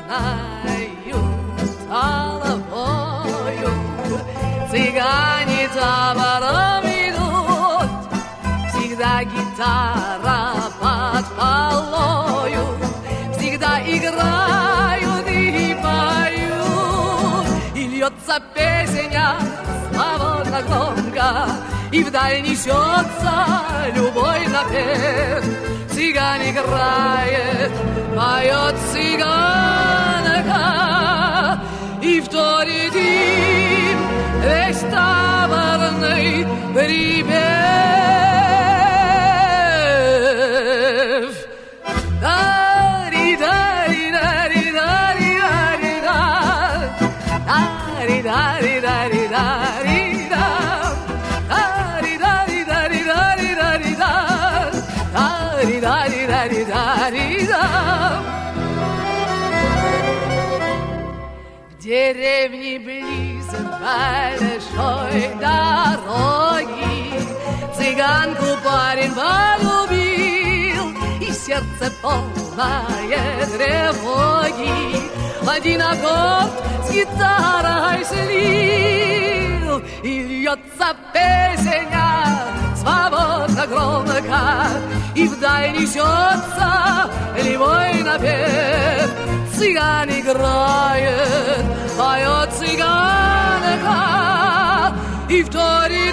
знают головою. Цыгане табором идут, всегда гитара под полою, всегда играют и поют, и льется песня свободно громко, и вдаль несется любой напев. Цыган играет, поет цыганка, и вторит им весь таборный припев. Да-ри-да-ри-да-ри-да-ри-да-ри-да, да-ри-да-ри-да-ри-да-ри-да, да-ри-да-ри-да-ри-да-ри-да-ри-да, да-ри-да-ри-да-ри-да-ри-да. В деревне близ большой дороги цыганку парень полюбил, и сердце полное тревоги один аккорд с гитарой слил, и льется песня свободно громко, и вдаль несется левой напев. Цыган играет, поет цыганка, и вторит